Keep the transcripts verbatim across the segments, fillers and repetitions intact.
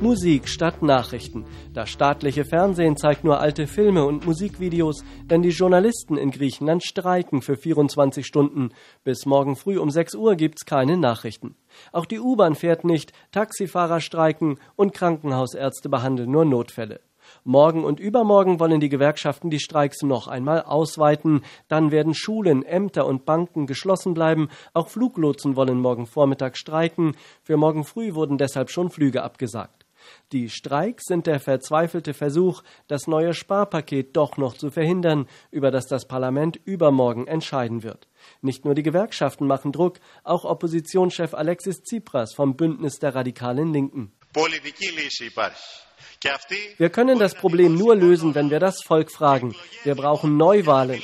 Musik statt Nachrichten. Das staatliche Fernsehen zeigt nur alte Filme und Musikvideos, denn die Journalisten in Griechenland streiken für vierundzwanzig Stunden. Bis morgen früh um sechs Uhr gibt's keine Nachrichten. Auch die U-Bahn fährt nicht, Taxifahrer streiken und Krankenhausärzte behandeln nur Notfälle. Morgen und übermorgen wollen die Gewerkschaften die Streiks noch einmal ausweiten. Dann werden Schulen, Ämter und Banken geschlossen bleiben. Auch Fluglotsen wollen morgen Vormittag streiken. Für morgen früh wurden deshalb schon Flüge abgesagt. Die Streiks sind der verzweifelte Versuch, das neue Sparpaket doch noch zu verhindern, über das das Parlament übermorgen entscheiden wird. Nicht nur die Gewerkschaften machen Druck, auch Oppositionschef Alexis Tsipras vom Bündnis der radikalen Linken. Wir können das Problem nur lösen, wenn wir das Volk fragen. Wir brauchen Neuwahlen.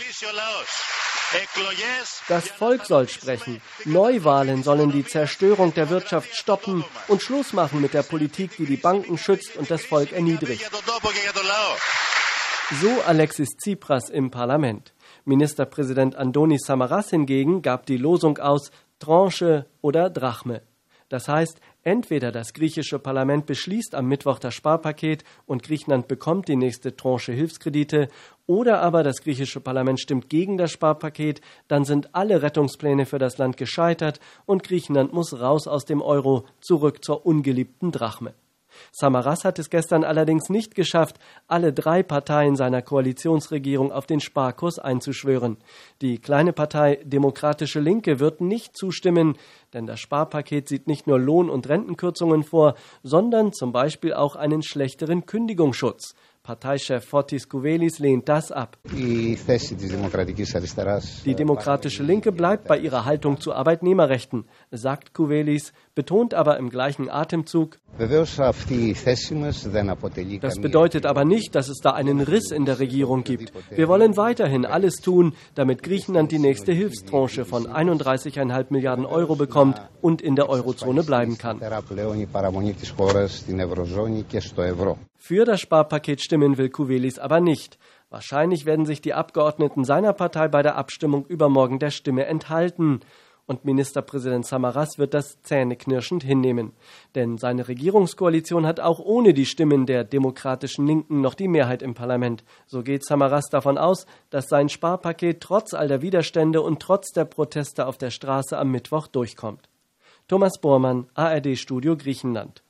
Das Volk soll sprechen. Neuwahlen sollen die Zerstörung der Wirtschaft stoppen und Schluss machen mit der Politik, die die Banken schützt und das Volk erniedrigt. So Alexis Tsipras im Parlament. Ministerpräsident Antonis Samaras hingegen gab die Losung aus Tranche oder Drachme. Das heißt, entweder das griechische Parlament beschließt am Mittwoch das Sparpaket und Griechenland bekommt die nächste Tranche Hilfskredite, oder aber das griechische Parlament stimmt gegen das Sparpaket, dann sind alle Rettungspläne für das Land gescheitert und Griechenland muss raus aus dem Euro, zurück zur ungeliebten Drachme. Samaras hat es gestern allerdings nicht geschafft, alle drei Parteien seiner Koalitionsregierung auf den Sparkurs einzuschwören. Die kleine Partei Demokratische Linke wird nicht zustimmen, denn das Sparpaket sieht nicht nur Lohn- und Rentenkürzungen vor, sondern zum Beispiel auch einen schlechteren Kündigungsschutz. Parteichef Fotis Kouvelis lehnt das ab. Die Demokratische Linke bleibt bei ihrer Haltung zu Arbeitnehmerrechten, sagt Kouvelis, betont aber im gleichen Atemzug: Das bedeutet aber nicht, dass es da einen Riss in der Regierung gibt. Wir wollen weiterhin alles tun, damit Griechenland die nächste Hilfstranche von einunddreißig Komma fünf Milliarden Euro bekommt und in der Eurozone bleiben kann. Für das Sparpaket stimmen will Kouvelis aber nicht. Wahrscheinlich werden sich die Abgeordneten seiner Partei bei der Abstimmung übermorgen der Stimme enthalten. Und Ministerpräsident Samaras wird das zähneknirschend hinnehmen. Denn seine Regierungskoalition hat auch ohne die Stimmen der Demokratischen Linken noch die Mehrheit im Parlament. So geht Samaras davon aus, dass sein Sparpaket trotz all der Widerstände und trotz der Proteste auf der Straße am Mittwoch durchkommt. Thomas Bormann, A R D Studio Griechenland.